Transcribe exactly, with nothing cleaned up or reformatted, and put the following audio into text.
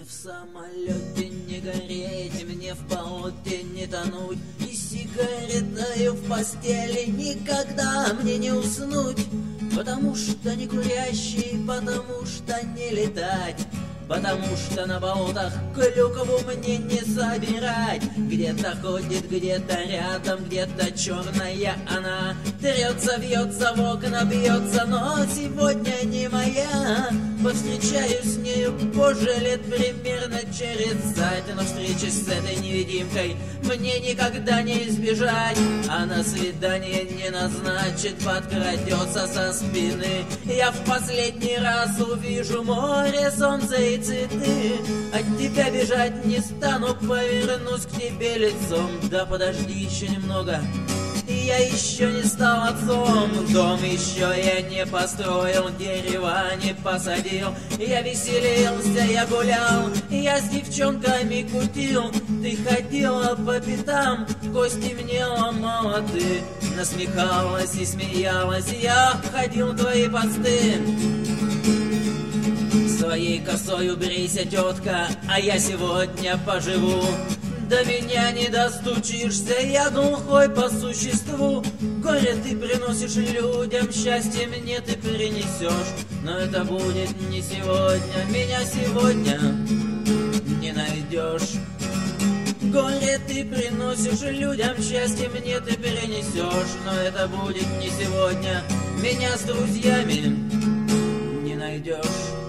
в самолете не гореть, мне в болоте не тонуть, и сигаретою в постели никогда мне не уснуть. Потому что не курящий, потому что не летать, потому что на болотах клюкву мне не собирать. Где-то ходит, где-то рядом, где-то черная она, трется, вьется, в окна бьется, но сегодня не моя. Повстречаюсь с нею позже, лет примерно через сать, но встречи с этой невидимкой мне никогда не избежать. Она свидание не назначит, подкрадется со спины. Я в последний раз увижу море, солнце и цветы. От тебя бежать не стану, повернусь к тебе лицом. Да подожди еще немного, я еще не стал отцом. Дом еще я не построил, дерева не посадил. Я веселился, я гулял, я с девчонками кутил. Ты ходила по пятам, кости мне ломала ты. Насмехалась и смеялась, я обходил твои посты. Своей косою брейся, тетка, а я сегодня поживу. До меня не достучишься, я глухой по существу. Горе ты приносишь людям, счастье мне ты принесешь. Но это будет не сегодня, меня сегодня не найдешь. Горе ты приносишь людям, счастье мне ты принесешь. Но это будет не сегодня, меня с друзьями не найдешь.